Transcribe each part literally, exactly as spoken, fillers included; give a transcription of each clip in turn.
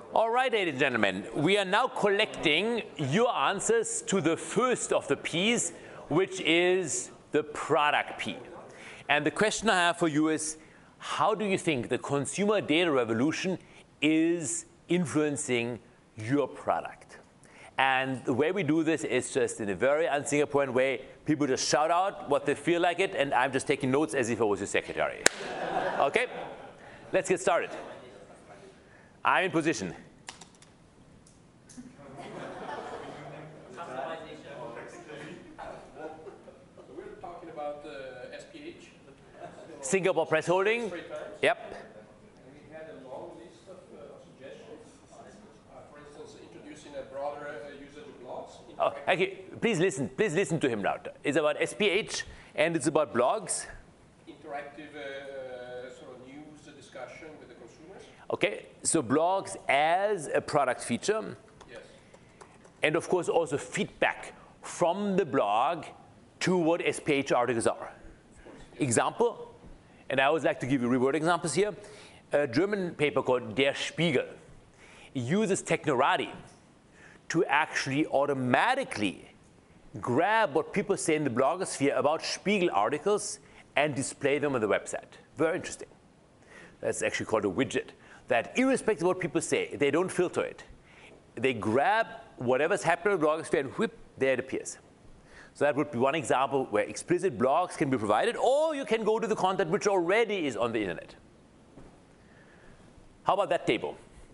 All right, ladies and gentlemen, we are now collecting your answers to the first of the P's, which is the product P. And the question I have for you is, how do you think the consumer data revolution is influencing your product? And the way we do this is just in a very un-Singaporean way. People just shout out what they feel like it, and I'm just taking notes as if I was your secretary. Okay? Let's get started. I'm in position. We're talking about uh, S P H. Singapore Press Holding. Yep. And we had a long list of uh, suggestions. Uh, for instance, introducing a broader uh, usage of blogs. Oh, okay. Please listen. Please listen to him now. It's about S P H and it's about blogs. Interactive uh, sort of news discussion with the consumers. Okay. So blogs as a product feature. Yes. And of course also feedback from the blog to what S P H articles are. Example, and I always like to give you real-world examples here. A German paper called Der Spiegel uses Technorati to actually automatically grab what people say in the blogosphere about Spiegel articles and display them on the website. Very interesting. That's actually called a widget, that irrespective of what people say, they don't filter it. They grab whatever's happening in the blogosphere and whip, there it appears. So that would be one example where explicit blogs can be provided, or you can go to the content which already is on the internet. How about that table?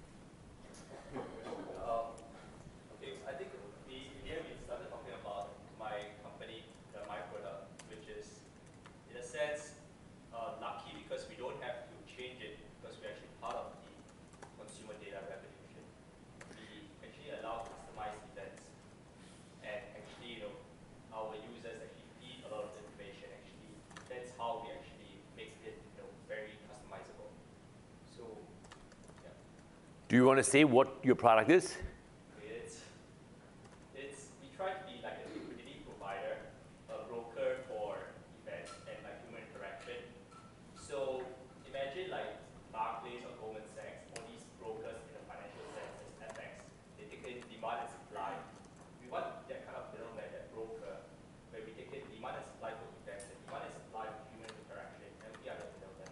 Uh, okay, I think we, here we started talking about my company, uh, my product, which is, in a sense, uh, lucky because we don't have to change it because we're actually part of the consumer data revolution. We actually allow customized events, and actually, you know, our users actually feed a lot of information. Actually, that's how we actually make it, you know, very customizable. So, yeah. Do you want to say what your product is? It's, it's, we try to be like a liquidity provider, a broker for events and like human interaction. So imagine like Barclays or Goldman Sachs, all these brokers in the financial sense as F X, they take in demand and supply. We want that kind of middleman, that broker, where we take in demand and supply for events and demand and supply for human interaction, and we are the middleman.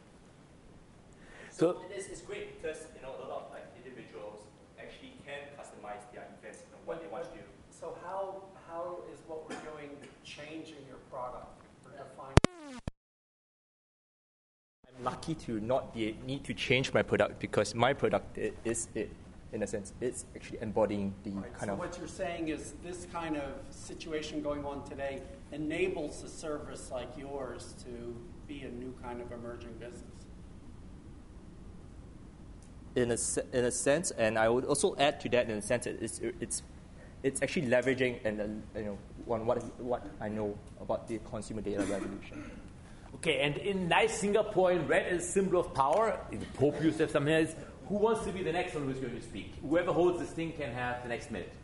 So, So this is great because you know a lot of like individuals actually can customize their events, you know, what they want to do. So how, how is what we're doing changing your product or defining? I'm lucky to not be, need to change my product because my product i- is it, in a sense. It's actually embodying the Right, kind so of... what you're saying is this kind of situation going on today enables a service like yours to be a new kind of emerging business. In a, se- in a sense, and I would also add to that in a sense, that it's, it's, it's actually leveraging and uh, you know on what, what I know about the consumer data revolution. okay, and in nice Singaporean red is symbol of power. The Pope used to have something else. Who wants to be the next one who's going to speak? Whoever holds this thing can have the next minute.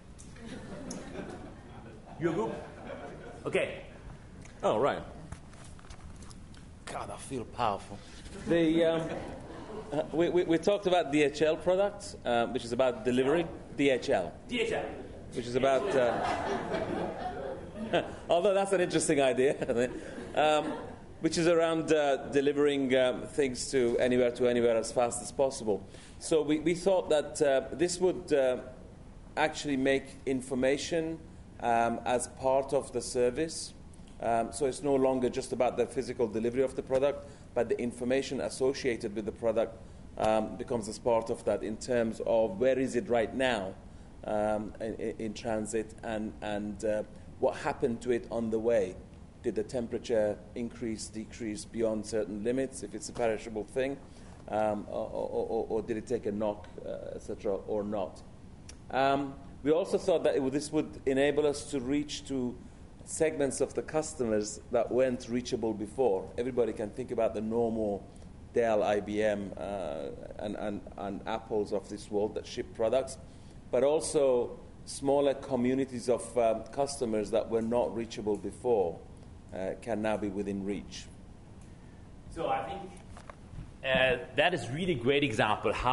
Your group? Okay. Oh, right. God, I feel powerful. The, um, uh, we, we, we talked about D H L products, um, which is about delivering. D H L. D H L. Which is about... Uh, although that's an interesting idea. um, which is around uh, delivering um, things to anywhere to anywhere as fast as possible. So we, we thought that uh, this would uh, actually make information um, as part of the service. Um, so it's no longer just about the physical delivery of the product, but the information associated with the product um, becomes as part of that in terms of where is it right now um, in, in transit and, and uh, what happened to it on the way. Did the temperature increase, decrease beyond certain limits, if it's a perishable thing, um, or, or, or did it take a knock, uh, et cetera, or not? Um, we also thought that it would, this would enable us to reach to segments of the customers that weren't reachable before. Everybody can think about the normal Dell, I B M, uh, and, and, and Apples of this world that ship products, but also smaller communities of um, customers that were not reachable before. Uh, can now be within reach. So I think uh, that is really a great example how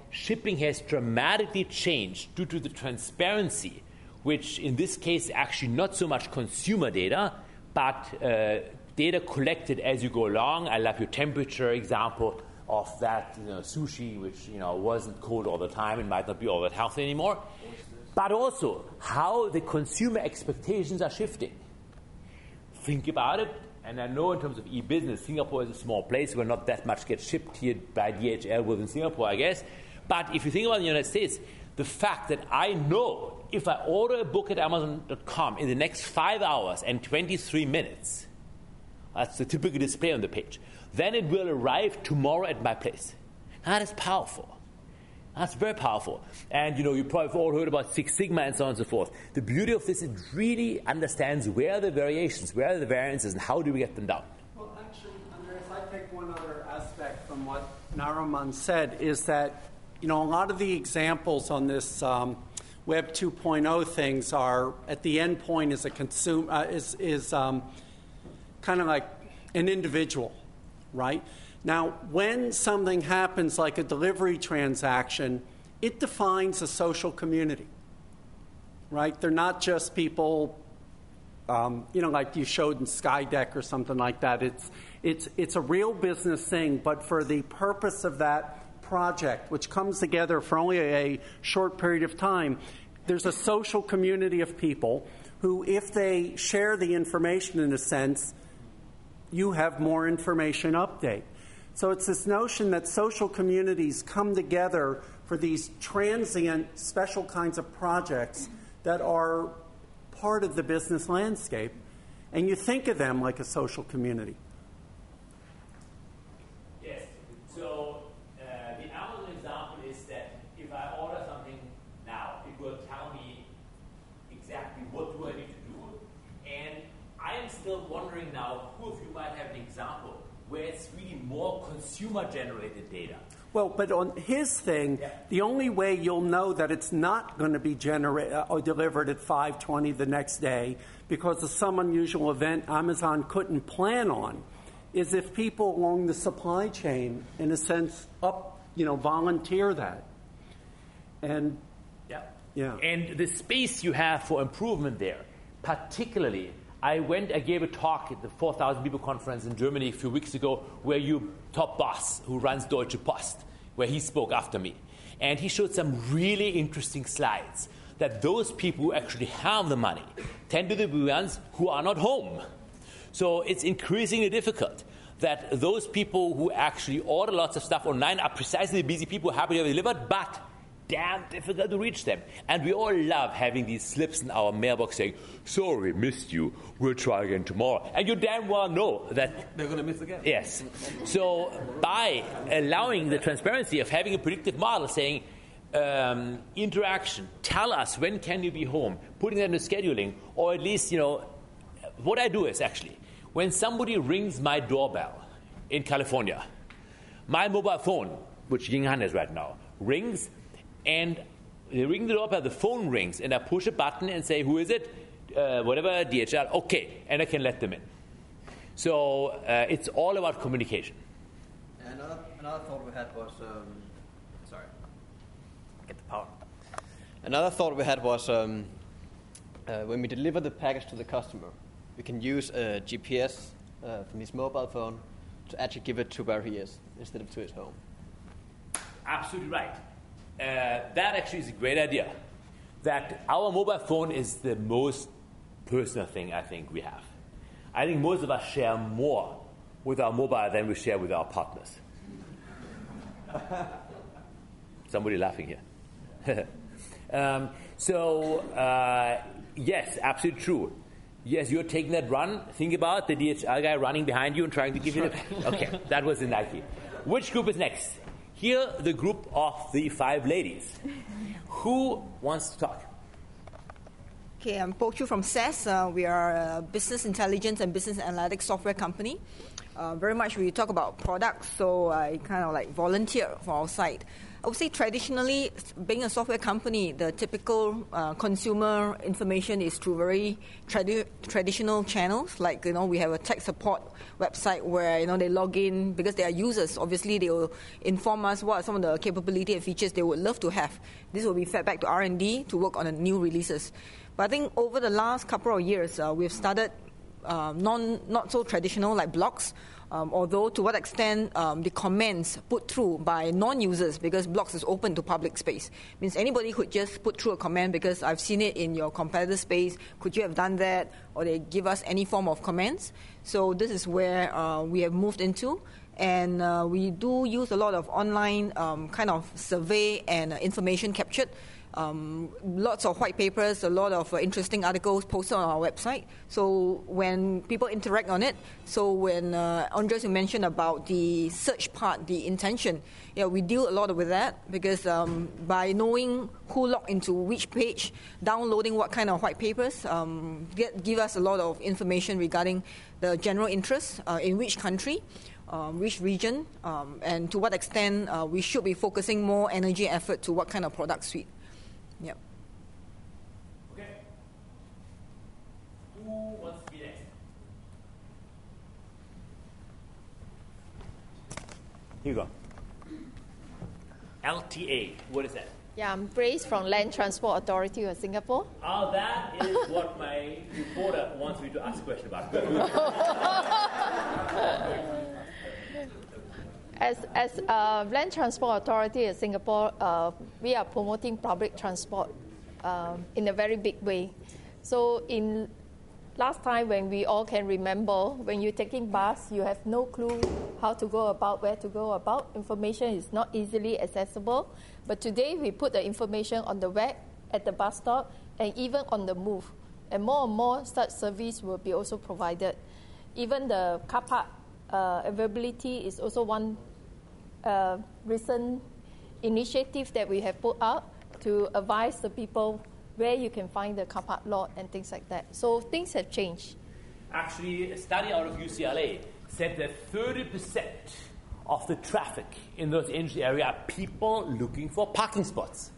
shipping has dramatically changed due to the transparency, which in this case actually not so much consumer data, but uh, data collected as you go along. I love your temperature example of that, you know, sushi, which, you know, wasn't cold all the time and might not be all that healthy anymore. But also how the consumer expectations are shifting. Think about it, and I know in terms of e-business, Singapore is a small place where not that much gets shipped here by D H L within Singapore, I guess. But if you think about the United States, the fact that I know if I order a book at Amazon dot com in the next five hours and twenty-three minutes, that's the typical display on the page, then it will arrive tomorrow at my place. That is powerful. That's very powerful. And, you know, you probably have all heard about Six Sigma and so on and so forth. The beauty of this, it really understands where are the variations, where are the variances, and how do we get them down. Well, actually, Andreas, I take one other aspect from what Nariman said, is that, you know, a lot of the examples on this um, Web two point oh things are, at the end point is a consumer, uh, is, is um, kind of like an individual, right? Now, when something happens like a delivery transaction, it defines a social community, right? They're not just people, um, you know, like you showed in Skydeck or something like that. It's, it's, it's a real business thing, but for the purpose of that project, which comes together for only a short period of time, there's a social community of people who, if they share the information in a sense, you have more information update. So it's this notion that social communities come together for these transient, special kinds of projects that are part of the business landscape, and you think of them like a social community. Yes. So uh, the Amazon example is that if I order something now, it will tell me exactly what do I need to do. And I am still wondering now, who of you might have an example where it's really more consumer-generated data. Well, but on his thing, yeah. the only way you'll know that it's not going to be generated or delivered at five twenty the next day because of some unusual event Amazon couldn't plan on is if people along the supply chain, in a sense, up, you know, volunteer that. And yeah, yeah. And the space you have for improvement there, particularly. I went, I gave a talk at the four thousand people conference in Germany a few weeks ago where you, Top Boss, who runs Deutsche Post, where he spoke after me. And he showed some really interesting slides that those people who actually have the money tend to be the ones who are not home. So it's increasingly difficult that those people who actually order lots of stuff online are precisely the busy people who happy to have it delivered, but damn difficult to reach them. And we all love having these slips in our mailbox saying, sorry, missed you, we'll try again tomorrow. And you damn well know that they're going to miss again. Yes. So by allowing the transparency of having a predictive model saying, um, interaction, tell us when can you be home, putting that into scheduling, or at least, you know, what I do is actually, when somebody rings my doorbell in California, my mobile phone, which Ying Han is right now, rings, and they ring the doorbell, the phone rings, and I push a button and say, who is it? Uh, whatever, D H L, okay, and I can let them in. So uh, it's all about communication. Another, another thought we had was, um, sorry, get the power. Another thought we had was um, uh, when we deliver the package to the customer, we can use a G P S uh, from his mobile phone to actually give it to where he is instead of to his home. Absolutely right. Uh, that actually is a great idea. That our mobile phone is the most personal thing I think we have. I think most of us share more with our mobile than we share with our partners. Somebody laughing here. um, so, uh, yes, absolutely true. Yes, you're taking that run. Think about the D H L guy running behind you and trying to give you the package. Okay, that was in Nike. Which group is next? Here, the group of the five ladies. Who wants to talk? Okay, I'm Po Chu from S A S. Uh, we are a business intelligence and business analytics software company. Uh, very much we talk about products, so I kind of like volunteer for our side. I would say traditionally, being a software company, the typical uh, consumer information is through very tradi- traditional channels. Like, you know, we have a tech support website where, you know, they log in because they are users. Obviously, they will inform us what are some of the capability and features they would love to have. This will be fed back to R and D to work on the new releases. But I think over the last couple of years, uh, we've started uh, non not so traditional like blogs. Um, although to what extent um, the comments put through by non-users, because blogs is open to public space, means anybody could just put through a comment because I've seen it in your competitor space, could you have done that, or they give us any form of comments. So this is where uh, we have moved into, and uh, we do use a lot of online um, kind of survey and uh, information captured. Um, lots of white papers, a lot of uh, interesting articles posted on our website. So when people interact on it, so when uh, Andres, you mentioned about the search part, the intention, yeah, we deal a lot with that because um, by knowing who logged into which page, downloading what kind of white papers, um, get, give us a lot of information regarding the general interest uh, in which country. Um, which region, um, and to what extent uh, we should be focusing more energy and effort to what kind of product suite. Yep. Okay. Who wants to be next? Here you go. L T A, what is that? Yeah, I'm Grace from Land Transport Authority of Singapore. Oh, that is what my reporter wants me to ask a question about. As as uh, Land Transport Authority of Singapore, uh, we are promoting public transport um, in a very big way. So in last time, when we all can remember, when you're taking bus, you have no clue how to go about, where to go about. Information is not easily accessible. But today, we put the information on the web, at the bus stop, and even on the move. And more and more such service will be also provided. Even the car park uh, availability is also one uh, recent initiative that we have put out to advise the people where you can find the car park lot and things like that. So things have changed. Actually, a study out of U C L A said that thirty percent of the traffic in those industry areas are people looking for parking spots.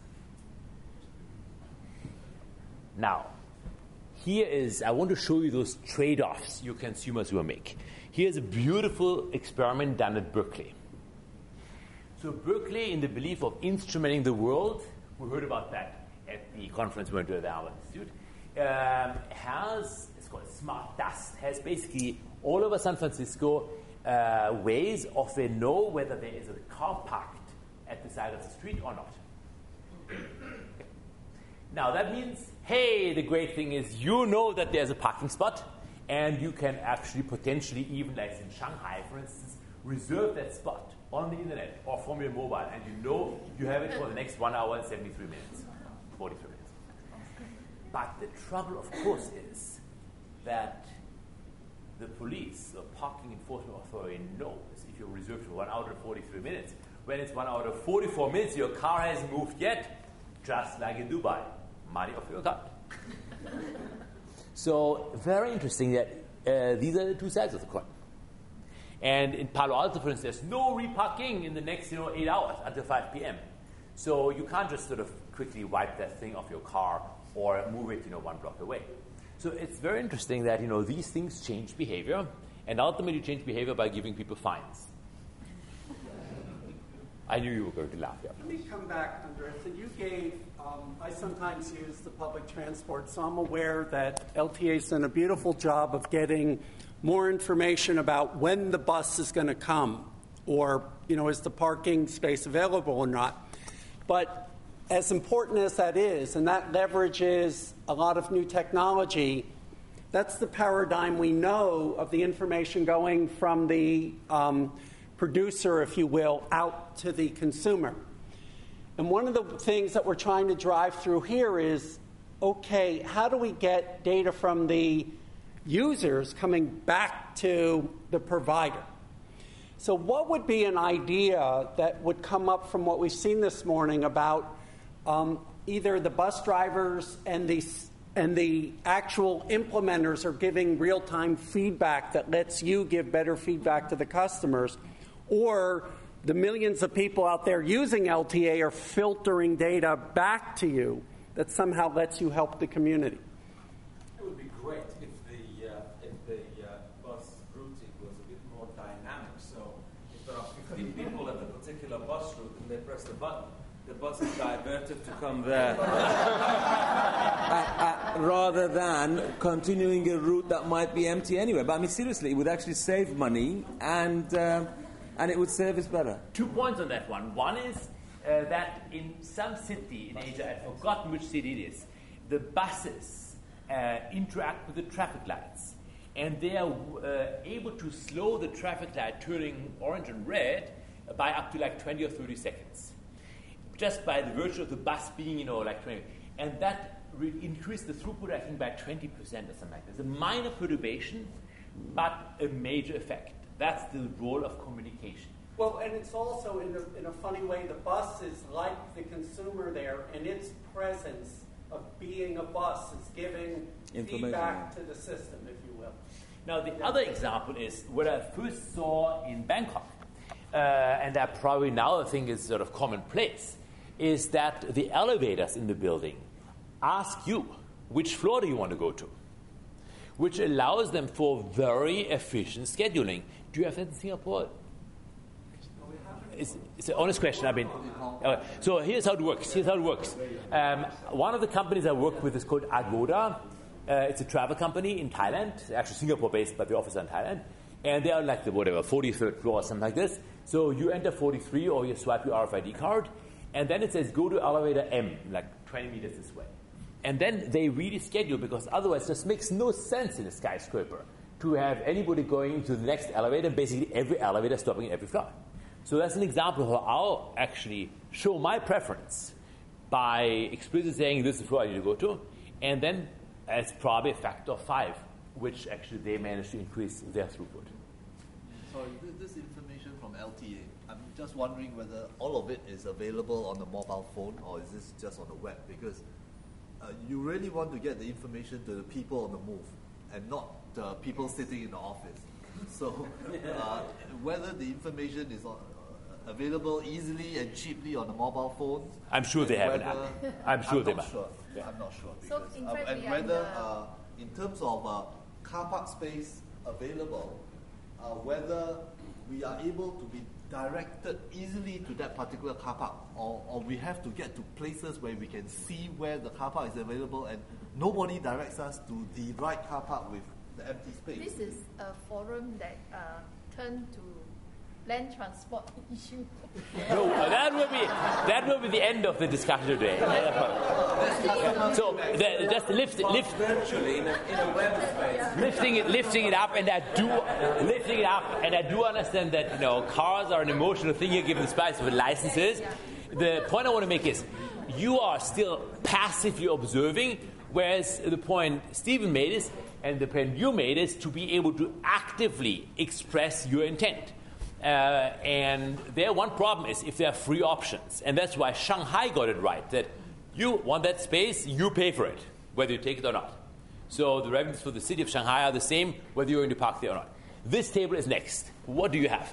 Now, here is, I want to show you those trade-offs your consumers will make. Here's a beautiful experiment done at Berkeley. So Berkeley, in the belief of instrumenting the world, we heard about that at the conference we went to at the Harvard Institute, um, has, it's called Smart Dust, has basically all over San Francisco uh, ways of they know whether there is a car parked at the side of the street or not. Now that means, hey, the great thing is you know that there's a parking spot, and you can actually potentially, even like in Shanghai, for instance, reserve that spot on the internet or from your mobile, and you know you have it for the next one hour and seventy-three minutes, forty-three minutes. But the trouble, of course, is that the police, the parking enforcement authority, knows if you're reserved for one hour and forty-three minutes. When it's one hour and forty-four minutes, your car hasn't moved yet, just like in Dubai. Money off your account. So, very interesting that uh, these are the two sides of the coin. And in Palo Alto, for instance, there's no reparking in the next, you know, eight hours until five p.m. So you can't just sort of quickly wipe that thing off your car or move it, you know, one block away. So it's very interesting that, you know, these things change behavior, and ultimately change behavior by giving people fines. I knew you were going to laugh. Yeah. Let me come back, Andres. So you gave, um, I sometimes use the public transport, so I'm aware that L T A's done a beautiful job of getting more information about when the bus is going to come, or, you know, is the parking space available or not. But as important as that is, and that leverages a lot of new technology, that's the paradigm we know of the information going from the um, producer, if you will, out to the consumer. And one of the things that we're trying to drive through here is, okay, how do we get data from the users coming back to the provider? So what would be an idea that would come up from what we've seen this morning about um, either the bus drivers and the and the actual implementers are giving real-time feedback that lets you give better feedback to the customers, or the millions of people out there using L T A are filtering data back to you that somehow lets you help the community. It would be great if the uh, if the uh, bus routing was a bit more dynamic. So if there are fifteen people at a particular bus route and they press the button, the bus is diverted to come there, uh, uh, rather than continuing a route that might be empty anyway. But I mean, seriously, it would actually save money and uh, and it would service better. Two points on that one. One is uh, that in some city in Asia, I've forgotten which city it is, the buses uh, interact with the traffic lights, and they are uh, able to slow the traffic light turning orange and red by up to like twenty or thirty seconds. Just by the virtue of the bus being, you know, like twenty. And that re- increased the throughput, I think, by twenty percent or something like this. A minor perturbation, but a major effect. That's the role of communication. Well, and it's also, in a, in a funny way, the bus is like the consumer there, and its presence of being a bus is giving feedback to the system, if you will. Now, the other example is what I first saw in Bangkok, uh, and that probably now I think is sort of commonplace, is that the elevators in the building ask you which floor do you want to go to, which allows them for very efficient scheduling. Do you have that in Singapore? It's, it's an honest question. I mean, uh, so here's how it works. Here's how it works. Um, one of the companies I work with is called Agoda. Uh, it's a travel company in Thailand, actually Singapore-based, but the office is in Thailand. And they are like the whatever forty-third floor or something like this. So you enter forty-three or you swipe your R F I D card, and then it says go to elevator M, like twenty meters this way. And then they really schedule, because otherwise it just makes no sense in a skyscraper to have anybody going into the next elevator and basically every elevator stopping at every floor. So that's an example of how I'll actually show my preference by explicitly saying this is the floor I need to go to, and then it's probably a factor of five, which actually they managed to increase their throughput. Sorry, this information from L T A, I'm just wondering whether all of it is available on the mobile phone or is this just on the web? Because uh, you really want to get the information to the people on the move and not the people sitting in the office. So uh, whether the information is on, uh, available easily and cheaply on the mobile phones. I'm sure they have an app. I'm sure I'm they not might. sure. Yeah. I'm not sure. So Because, in uh, fact, and we are whether, in the- uh, in terms of uh, car park space available, uh, whether we are able to be directed easily to that particular car park, or, or we have to get to places where we can see where the car park is available and nobody directs us to the right car park with the empty space. This is a forum that uh, turned to land transport issue. No, uh, that will be that will be the end of the discussion today. So the, just lift lift Virtually in a, in a web space. lifting it lifting it up, and I do lifting it up, and I do understand that, you know, cars are an emotional thing here, given the price of licenses. The point I want to make is you are still passively observing, whereas the point Stephen made is, and the point you made is, to be able to actively express your intent. Uh, and there, one problem is if there are free options, and that's why Shanghai got it right, that you want that space, you pay for it, whether you take it or not. So the revenues for the city of Shanghai are the same, whether you're going to park there or not. This table is next. What do you have?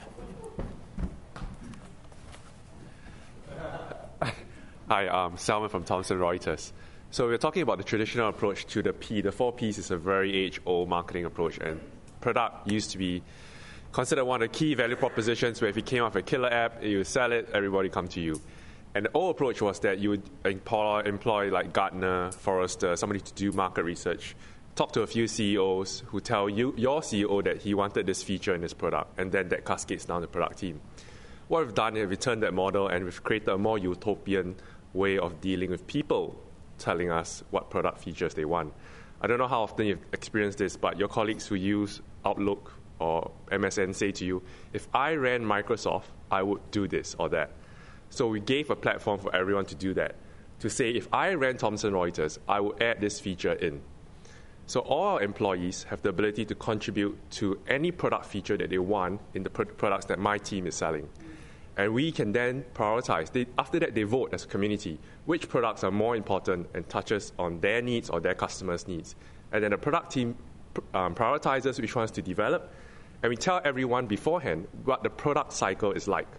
Hi, I'm Salman from Thomson Reuters. So we're talking about the traditional approach to the P. The four Ps is a very age-old marketing approach, and product used to be considered one of the key value propositions, where if you came up with a killer app, you would sell it, everybody come to you. And the old approach was that you would employ, employ like Gartner, Forrester, somebody to do market research, talk to a few C E Os who tell you, your C E O, that he wanted this feature in his product, and then that cascades down the product team. What we've done is we've turned that model and we've created a more utopian way of dealing with people telling us what product features they want. I don't know how often you've experienced this, but your colleagues who use Outlook or M S N say to you, if I ran Microsoft, I would do this or that. So we gave a platform for everyone to do that, to say if I ran Thomson Reuters, I would add this feature in. So all our employees have the ability to contribute to any product feature that they want in the pro- products that my team is selling. And we can then prioritize. They, after that, they vote as a community which products are more important and touches on their needs or their customers' needs. And then the product team um, prioritizes which ones to develop, and we tell everyone beforehand what the product cycle is like.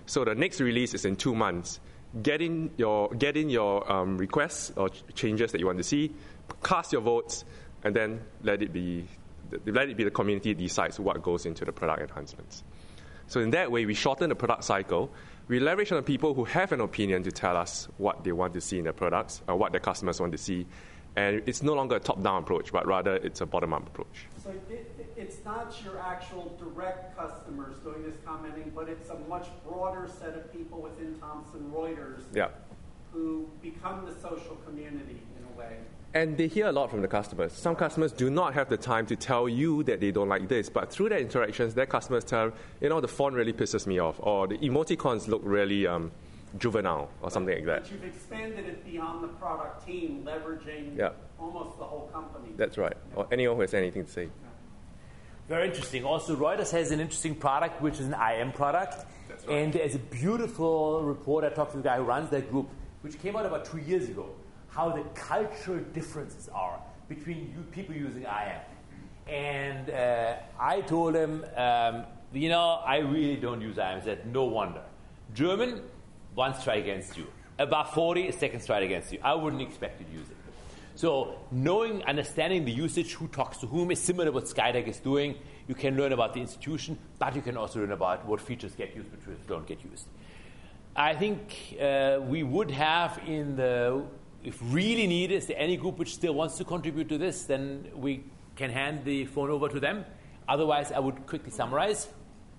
So the next release is in two months. Get in your, get in your um, requests or ch- changes that you want to see, cast your votes, and then let it be let it be the community decides what goes into the product enhancements. So in that way, we shorten the product cycle. We leverage on the people who have an opinion to tell us what they want to see in their products or what their customers want to see. And it's no longer a top-down approach, but rather it's a bottom-up approach. So it, it's not your actual direct customers doing this commenting, but it's a much broader set of people within Thomson Reuters yeah. who become the social community in a way. And they hear a lot from the customers. Some customers do not have the time to tell you that they don't like this, but through their interactions, their customers tell, you know, the font really pisses me off, or the emoticons look really um, juvenile, or something like that. But you've expanded it beyond the product team, leveraging yeah. almost the whole company. That's right, or anyone who has anything to say. Very interesting. Also, Reuters has an interesting product, which is an I M product. That's right. And there's a beautiful report. I talked to the guy who runs that group, which came out about two years ago, how the cultural differences are between you, people using I M. And uh, I told him, um, you know, I really don't use I M. He said, no wonder. German, one strike against you. Above forty, a second strike against you. I wouldn't expect you to use it. So knowing, understanding the usage, who talks to whom, is similar to what Skydeck is doing. You can learn about the institution, but you can also learn about what features get used, which don't get used. I think uh, we would have in the, if really needed, is there any group which still wants to contribute to this, then we can hand the phone over to them. Otherwise, I would quickly summarize.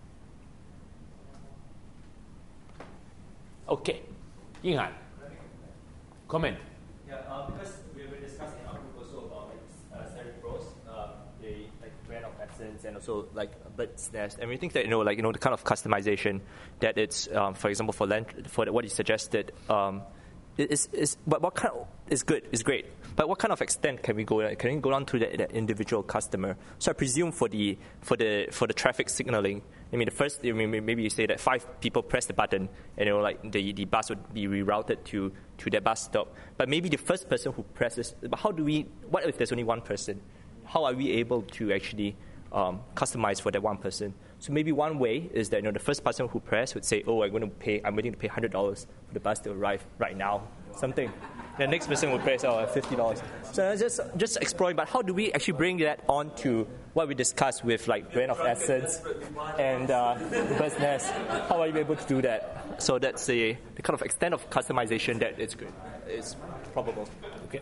Okay. Yinghan, comment. Yeah, uh, because we were discussing our group also about like uh, Seri Pros, uh, the like brand of essence, and also like Bird's Nest, and we think that you know like you know the kind of customization that it's um, for example for land, for the, what he suggested um, is is what what kind of, is good is great, but what kind of extent can we go? Like, can we go down to the, the individual customer? So I presume for the for the for the traffic signaling. I mean, the first, I mean, maybe you say that five people press the button, and you know, like the, the bus would be rerouted to, to their bus stop. But maybe the first person who presses, but how do we? What if there's only one person? How are we able to actually um, customize for that one person? So maybe one way is that you know the first person who press would say, "Oh, I'm going to pay. I'm willing to pay one hundred dollars for the bus to arrive right now." Something. The next person would press, "Oh, fifty dollars." So just just exploring. But how do we actually bring that on to what we discussed with like brand of essence and uh, Bird's Nest? How are you able to do that? So that's the, the kind of extent of customization that it's good. It's probable. Okay.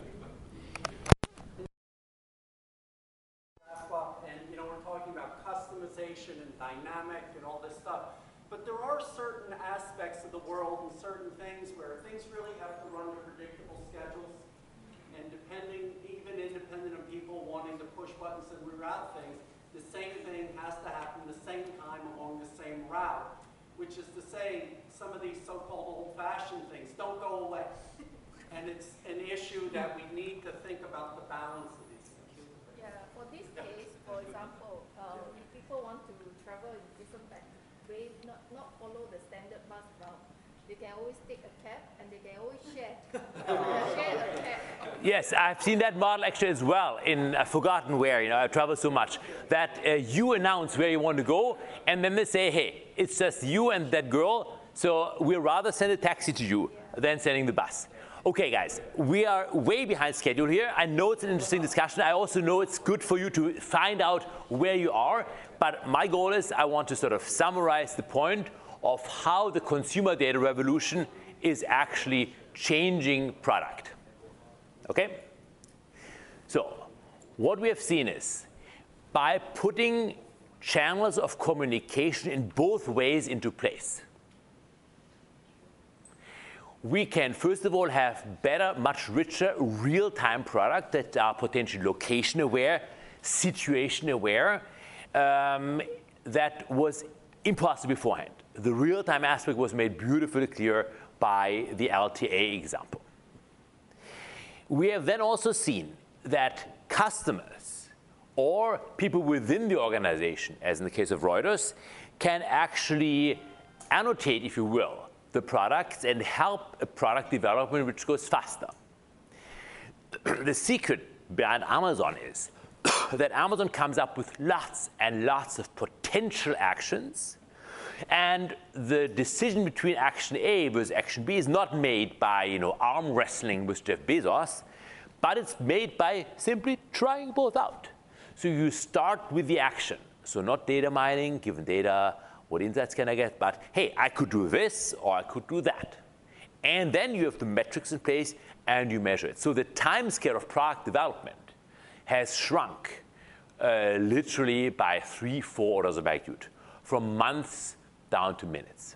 And you know, we're talking about customization and dynamic and all this stuff. But there are certain aspects of the world and certain things where things really have to run to predictable schedules. And depending, even independent of people wanting to push buttons and reroute things, the same thing has to happen the same time along the same route. Which is to say, some of these so-called old-fashioned things don't go away. And it's an issue that we need to think about the balance of these things. Yeah, for this case, for example, um, if people want to travel in different back way, not, not follow the standard bus route, they can always take a cab and they can always share, uh, share a cab. Yes, I've seen that model actually as well in I've forgotten where, you know, I travel so much, that uh, you announce where you want to go, and then they say, hey, it's just you and that girl, so we'd rather send a taxi to you than sending the bus. Okay, guys, we are way behind schedule here. I know it's an interesting discussion. I also know it's good for you to find out where you are, but my goal is I want to sort of summarize the point of how the consumer data revolution is actually changing product. Okay? So, what we have seen is by putting channels of communication in both ways into place, we can, first of all, have better, much richer, real-time products that are potentially location-aware, situation-aware, um, that was impossible beforehand. The real-time aspect was made beautifully clear by the L T A example. We have then also seen that customers or people within the organization, as in the case of Reuters, can actually annotate, if you will, the products and help a product development which goes faster. The secret behind Amazon is that Amazon comes up with lots and lots of potential actions And the decision between action A versus action B is not made by, you know, arm wrestling with Jeff Bezos, but it's made by simply trying both out. So you start with the action. So not data mining, given data, what insights can I get, but hey, I could do this or I could do that. And then you have the metrics in place and you measure it. So the time scale of product development has shrunk uh, literally by three, four orders of magnitude, from months down to minutes.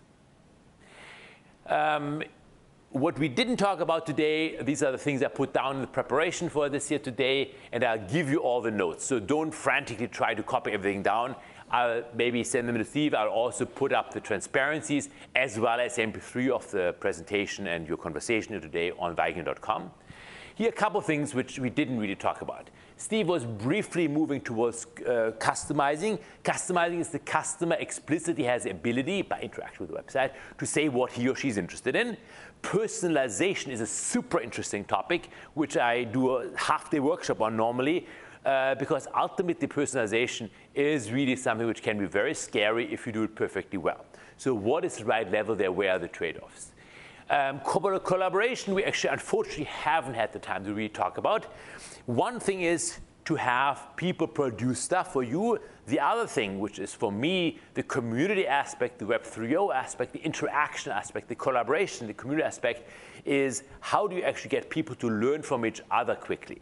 Um, what we didn't talk about today, these are the things I put down in the preparation for this here today, and I'll give you all the notes. So don't frantically try to copy everything down. I'll maybe send them to Steve. I'll also put up the transparencies as well as M P three of the presentation and your conversation today on Viking dot com. Here are a couple of things which we didn't really talk about. Steve was briefly moving towards uh, customizing. Customizing is the customer explicitly has the ability, by interaction with the website, to say what he or she is interested in. Personalization is a super interesting topic, which I do a half-day workshop on normally, uh, because ultimately personalization is really something which can be very scary if you do it perfectly well. So what is the right level there? Where are the trade-offs? Um, collaboration, we actually unfortunately haven't had the time to really talk about. One thing is to have people produce stuff for you. The other thing, which is for me, the community aspect, the Web three point oh aspect, the interaction aspect, the collaboration, the community aspect, is how do you actually get people to learn from each other quickly?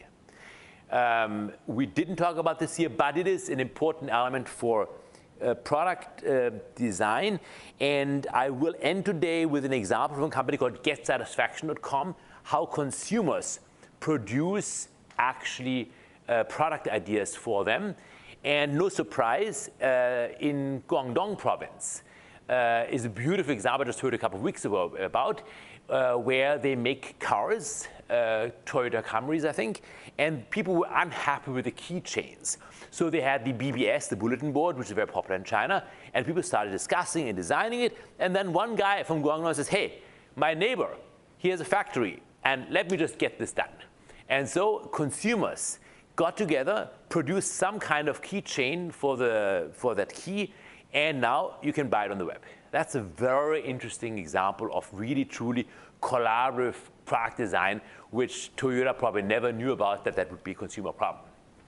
Um, we didn't talk about this here, but it is an important element for Uh, product uh, design, and I will end today with an example from a company called Get Satisfaction dot com, how consumers produce actually uh, product ideas for them. And no surprise, uh, in Guangdong province uh, is a beautiful example I just heard a couple of weeks ago about, uh, where they make cars, uh, Toyota Camrys, I think, and people were unhappy with the keychains. So they had the B B S, the bulletin board, which is very popular in China, and people started discussing and designing it. And then one guy from Guangdong says, hey, my neighbor, he has a factory, and let me just get this done. And so consumers got together, produced some kind of keychain for, the, for that key, and now you can buy it on the web. That's a very interesting example of really, truly collaborative product design, which Toyota probably never knew about, that that would be a consumer problem.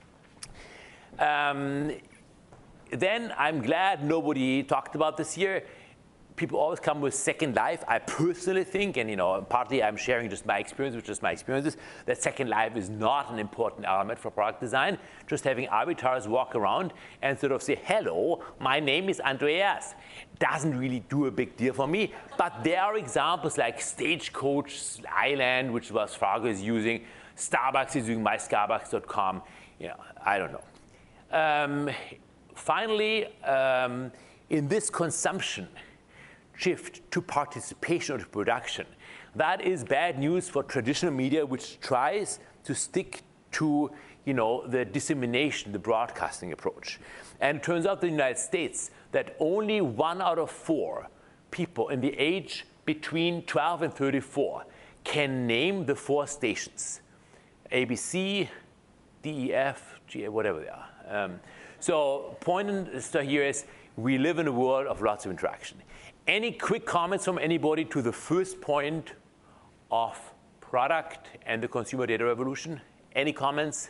Um, then I'm glad nobody talked about this here. People always come with Second Life. I personally think, and you know, partly I'm sharing just my experience, which is my experiences, that Second Life is not an important element for product design. Just having avatars walk around and sort of say, hello, my name is Andreas, doesn't really do a big deal for me. But there are examples like Stagecoach Island, which Wells Fargo is using. Starbucks is using my starbucks dot com. You know, I don't know. Um, finally, um, in this consumption shift to participation or to production, that is bad news for traditional media, which tries to stick to, you know, the dissemination, the broadcasting approach. And it turns out in the United States that only one out of four people in the age between twelve and thirty-four can name the four stations: A B C, D E F, G A, whatever they are. Um, so point here is we live in a world of lots of interaction. Any quick comments from anybody to the first point of product and the consumer data revolution? Any comments?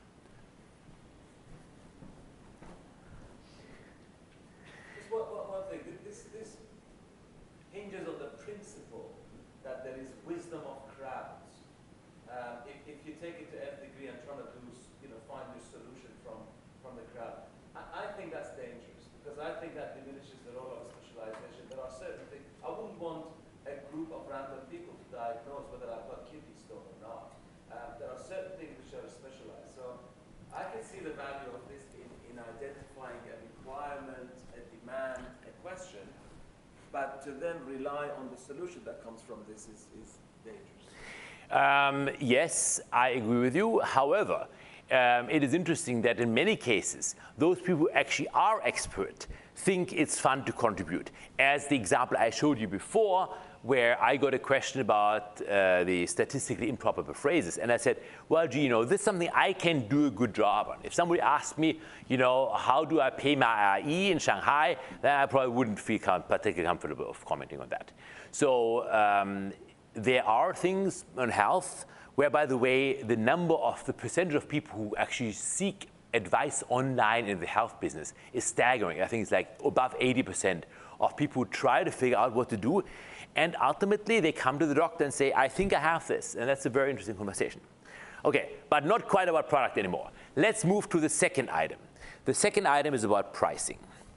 Just one, one, one thing. This, this hinges on the principle that there is wisdom of crowds. Um, if, if you take it to nth degree and try to do, you know, find your solution from, from the crowd, I, I think that's dangerous, because I think that diminishes the role of specialization. There are certain things. I wouldn't want a group of random people to diagnose whether I've got kidney stone or not. Um, there are certain things which are specialized. So I can see the value of this in, in identifying a requirement, a demand, a question, but to then rely on the solution that comes from this is, is dangerous. Um, yes, I agree with you. However, um, it is interesting that in many cases, those people who actually are expert think it's fun to contribute. As the example I showed you before, where I got a question about uh, the statistically improbable phrases. And I said, well, gee, you know, this is something I can do a good job on. If somebody asked me, you know, how do I pay my R E in Shanghai, then I probably wouldn't feel com- particularly comfortable of commenting on that. So um, there are things on health where, by the way, the number of the percentage of people who actually seek advice online in the health business is staggering. I think it's like above eighty percent of people who try to figure out what to do. And ultimately, they come to the doctor and say, I think I have this. And that's a very interesting conversation. Okay, but not quite about product anymore. Let's move to the second item. The second item is about pricing.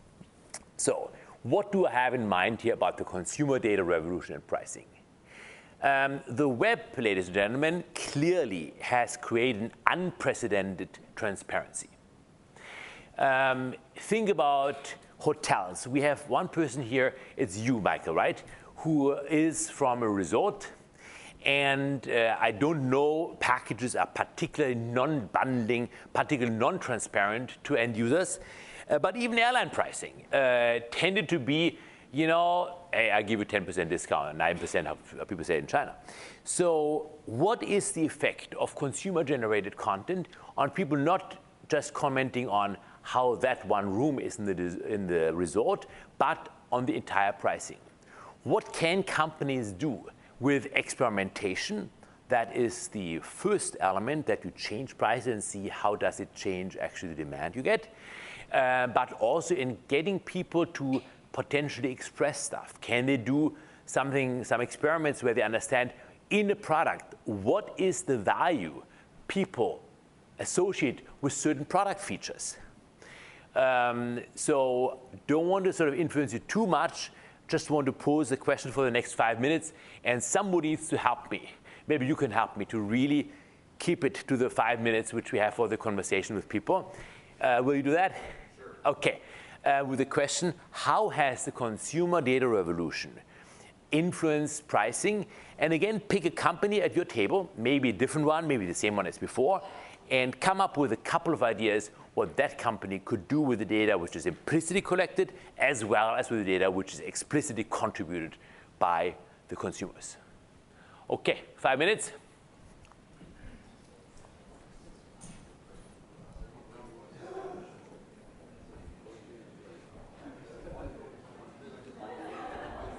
So what do I have in mind here about the consumer data revolution and pricing? Um, the web, ladies and gentlemen, clearly has created an unprecedented transparency. Um, think about hotels. We have one person here, it's you, Michael, right? Who is from a resort, and uh, I don't know, packages are particularly non-bundling, particularly non-transparent to end users, uh, but even airline pricing uh, tended to be, you know, hey, I give you ten percent discount, and nine percent of people say it in China. So what is the effect of consumer-generated content on people not just commenting on how that one room is in the, in the resort, but on the entire pricing? What can companies do with experimentation? That is the first element, that you change prices and see how does it change actually the demand you get. Uh, but also in getting people to potentially express stuff. Can they do something, some experiments where they understand in a product, what is the value people associate with certain product features? Um, so don't want to sort of influence you too much. Just want to pose a question for the next five minutes, and somebody needs to help me. Maybe you can help me to really keep it to the five minutes which we have for the conversation with people. Uh, will you do that? Sure. Okay. Uh, with the question, how has the consumer data revolution influenced pricing? And again, pick a company at your table, maybe a different one, maybe the same one as before, and come up with a couple of ideas what that company could do with the data which is implicitly collected, as well as with the data which is explicitly contributed by the consumers. Okay, five minutes.